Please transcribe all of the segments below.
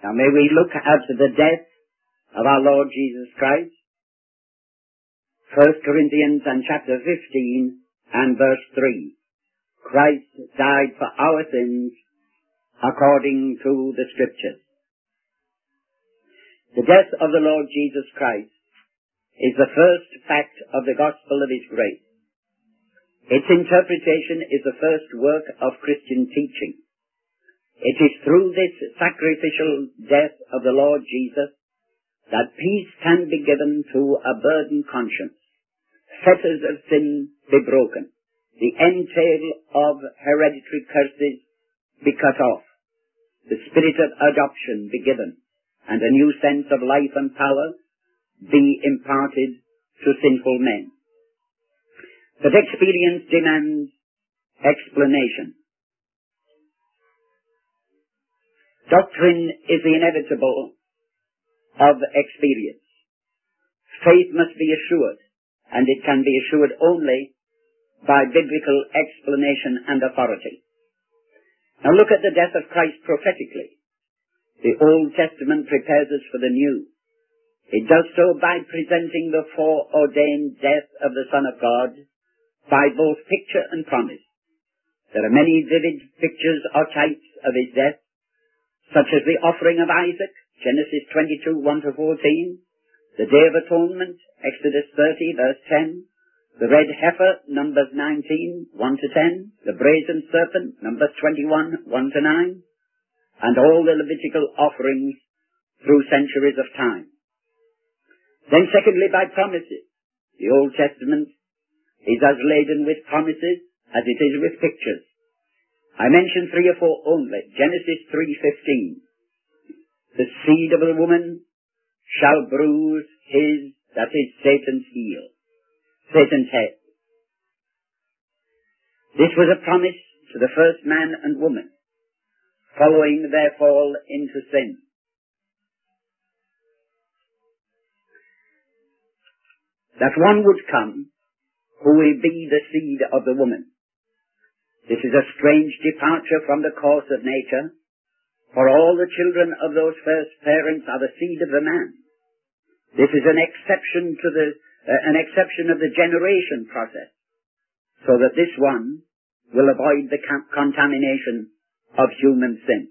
Now may we look at the death of our Lord Jesus Christ. 1 Corinthians and chapter 15 and verse 3. Christ died for our sins according to the Scriptures. The death of the Lord Jesus Christ is the first fact of the gospel of His grace. Its interpretation is the first work of Christian teaching. It is through this sacrificial death of the Lord Jesus that peace can be given to a burdened conscience, fetters of sin be broken, the entail of hereditary curses be cut off, the spirit of adoption be given, and a new sense of life and power be imparted to sinful men. But experience demands explanation. Doctrine is the inevitable of experience. Faith must be assured, and it can be assured only by biblical explanation and authority. Now look at the death of Christ prophetically. The Old Testament prepares us for the New. It does so by presenting the foreordained death of the Son of God by both picture and promise. There are many vivid pictures or types of His death, such as the offering of Isaac, Genesis 22, 1-14, the Day of Atonement, Exodus 30, verse 10, the red heifer, Numbers 19, 1-10, the brazen serpent, Numbers 21, 1-9, and all the Levitical offerings through centuries of time. Then secondly, by promises. The Old Testament is as laden with promises as it is with pictures. I mention 3 or 4 only. Genesis 3:15. The seed of the woman shall bruise his, that is Satan's heel, Satan's head. This was a promise to the first man and woman, following their fall into sin. That one would come who will be the seed of the woman. This is a strange departure from the course of nature, for all the children of those first parents are the seed of the man. This is an exception of the generation process, so that this one will avoid the contamination of human sin.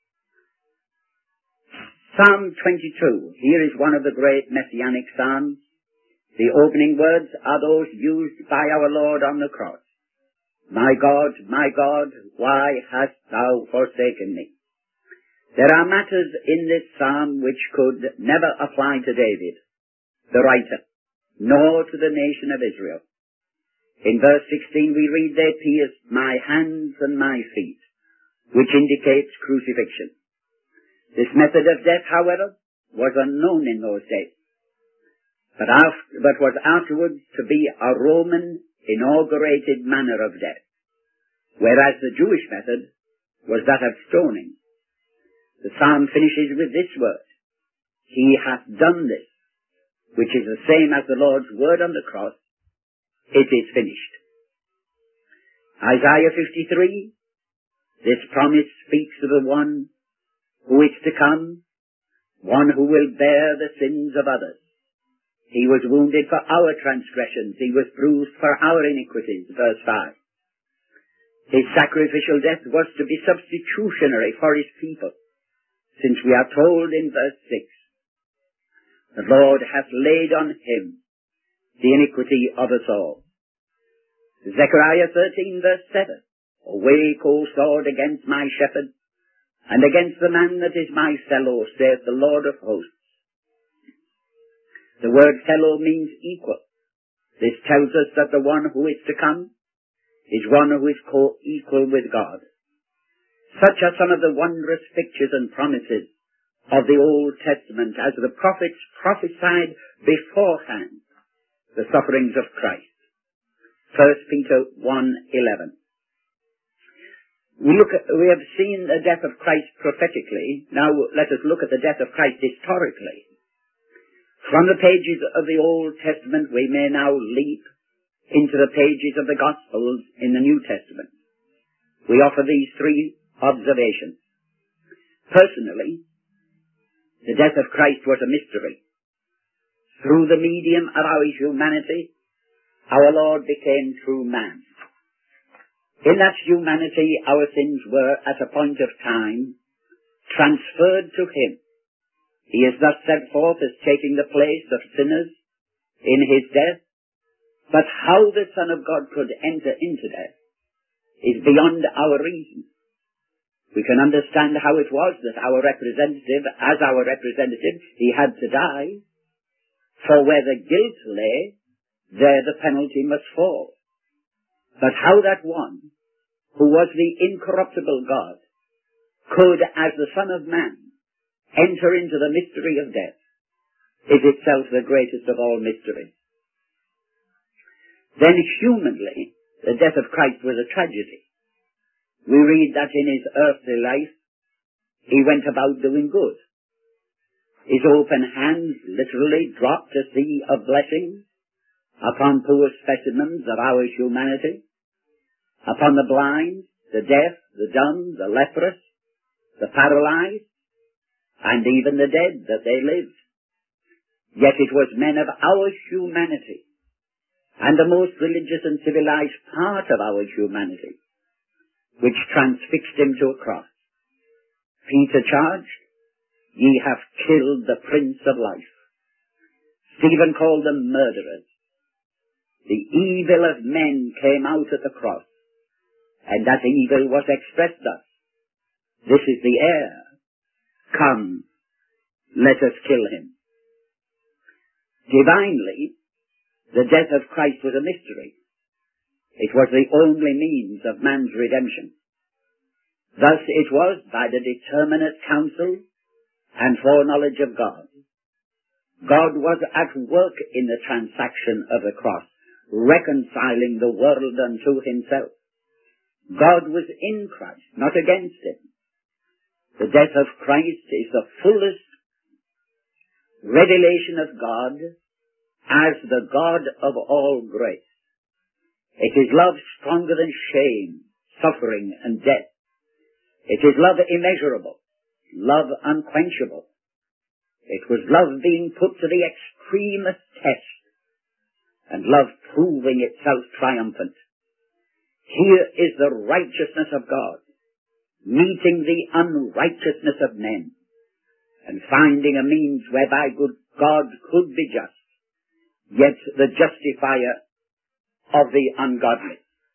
Psalm 22. Here is one of the great messianic psalms. The opening words are those used by our Lord on the cross. My God, why hast thou forsaken me? There are matters in this psalm which could never apply to David, the writer, nor to the nation of Israel. In verse 16 we read, they pierced my hands and my feet, which indicates crucifixion. This method of death, however, was unknown in those days, but was afterwards to be a Roman inaugurated manner of death, whereas the Jewish method was that of stoning. The psalm finishes with this word, He hath done this, which is the same as the Lord's word on the cross, it is finished. Isaiah 53, this promise speaks of the one who is to come, one who will bear the sins of others. He was wounded for our transgressions, He was bruised for our iniquities, verse 5. His sacrificial death was to be substitutionary for His people, since we are told in verse 6, the Lord hath laid on Him the iniquity of us all. Zechariah 13, verse 7, awake, O sword, against my shepherd, and against the man that is my fellow, saith the Lord of hosts. The word fellow means equal. This tells us that the one who is to come is one who is co-equal with God. Such are some of the wondrous pictures and promises of the Old Testament as the prophets prophesied beforehand the sufferings of Christ. 1 Peter 1:11. We have seen the death of Christ prophetically. Now let us look at the death of Christ historically. From the pages of the Old Testament we may now leap into the pages of the Gospels in the New Testament. We offer these 3 observations. Personally, The death of Christ was a mystery. Through the medium of our humanity, our Lord became true man. In that humanity, our sins were, at a point of time, transferred to him. He is thus set forth as taking the place of sinners in his death. But how the Son of God could enter into death is beyond our reason. We can understand how it was that as our representative, he had to die. For where the guilt lay, there the penalty must fall. But how that one, who was the incorruptible God, could, as the Son of Man, enter into the mystery of death, is itself the greatest of all mysteries. Then humanly, the death of Christ was a tragedy. We read that in his earthly life, he went about doing good. His open hands literally dropped a sea of blessings upon poor specimens of our humanity, upon the blind, the deaf, the dumb, the leprous, the paralyzed, and even the dead that they lived. Yet it was men of our humanity, and the most religious and civilized part of our humanity, which transfixed him to a cross. Peter charged, "Ye have killed the Prince of Life." Stephen called them murderers. The evil of men came out at the cross, and that evil was expressed thus: "This is the heir. Come, let us kill him." Divinely, the death of Christ was a mystery. It was the only means of man's redemption. Thus it was by the determinate counsel and foreknowledge of God. God was at work in the transaction of the cross, reconciling the world unto himself. God was in Christ, not against him. The death of Christ is the fullest revelation of God as the God of all grace. It is love stronger than shame, suffering, and death. It is love immeasurable, love unquenchable. It was love being put to the extremest test, and love proving itself triumphant. Here is the righteousness of God, meeting the unrighteousness of men, and finding a means whereby God could be just, yet the justifier of the ungodly.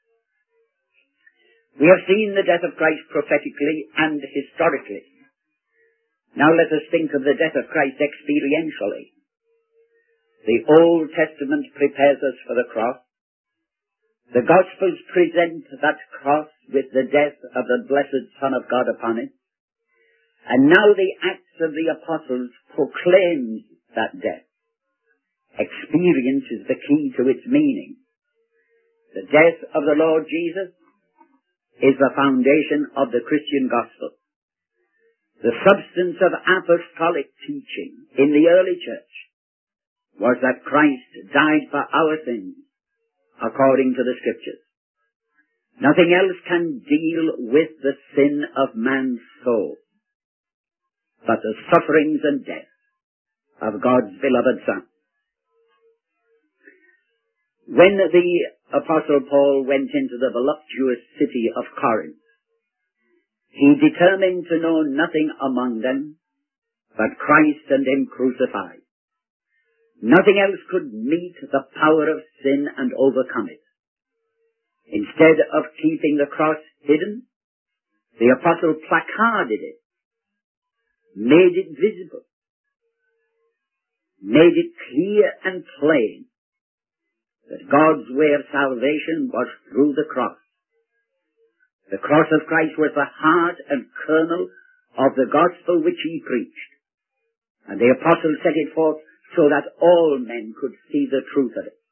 We have seen the death of Christ prophetically and historically. Now let us think of the death of Christ experientially. The Old Testament prepares us for the cross. The Gospels present that cross with the death of the blessed Son of God upon it. And now the Acts of the Apostles proclaims that death. Experience is the key to its meaning. The death of the Lord Jesus is the foundation of the Christian gospel. The substance of apostolic teaching in the early church was that Christ died for our sins according to the Scriptures. Nothing else can deal with the sin of man's soul but the sufferings and death of God's beloved Son. When the Apostle Paul went into the voluptuous city of Corinth, he determined to know nothing among them but Christ and him crucified. Nothing else could meet the power of sin and overcome it. Instead of keeping the cross hidden, the apostle placarded it, made it visible, made it clear and plain that God's way of salvation was through the cross. The cross of Christ was the heart and kernel of the gospel which he preached. And the apostle set it forth so that all men could see the truth of it.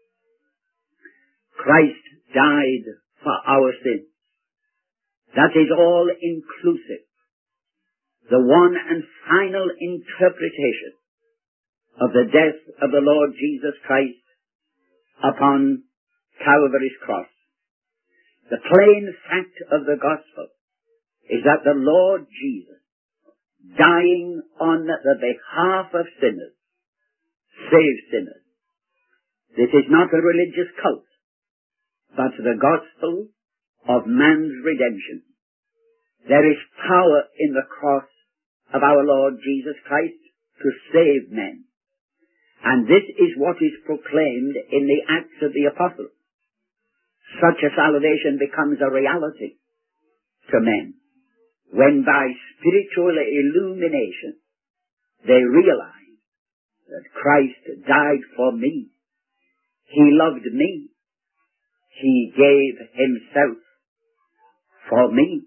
Christ died for our sins. That is all inclusive. The one and final interpretation of the death of the Lord Jesus Christ upon Calvary's cross. The plain fact of the gospel is that the Lord Jesus dying on the behalf of sinners, save sinners. This is not a religious cult, but the gospel of man's redemption. There is power in the cross of our Lord Jesus Christ to save men. And this is what is proclaimed in the Acts of the Apostles. Such a salvation becomes a reality to men when by spiritual illumination they realize that Christ died for me. He loved me. He gave himself for me.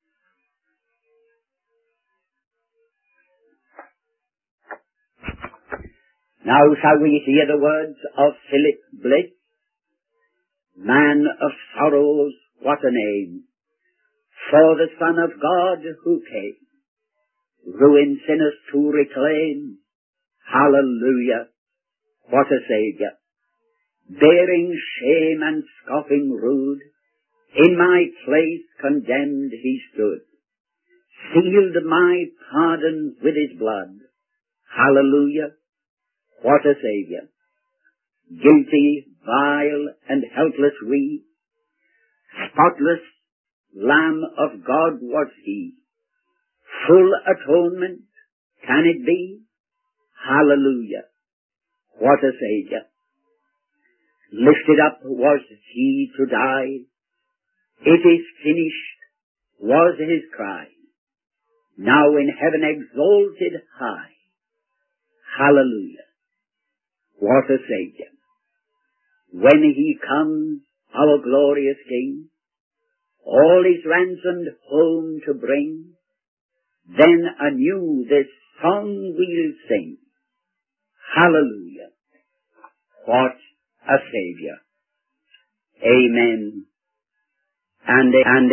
Now shall we hear the words of Philip Bliss. Man of sorrows, what a name, for the Son of God who came, ruined sinners to reclaim. Hallelujah, what a Saviour, bearing shame and scoffing rude, in my place condemned he stood, sealed my pardon with his blood. Hallelujah, what a Saviour! Guilty, vile, and helpless we, spotless Lamb of God was he. Full atonement, can it be? Hallelujah, what a Saviour! Lifted up was he to die. It is finished was his cry. Now in heaven exalted high. Hallelujah, what a Saviour! When he comes, our glorious King, all his ransomed home to bring, then anew this song we'll sing. Hallelujah, what a Saviour! Amen and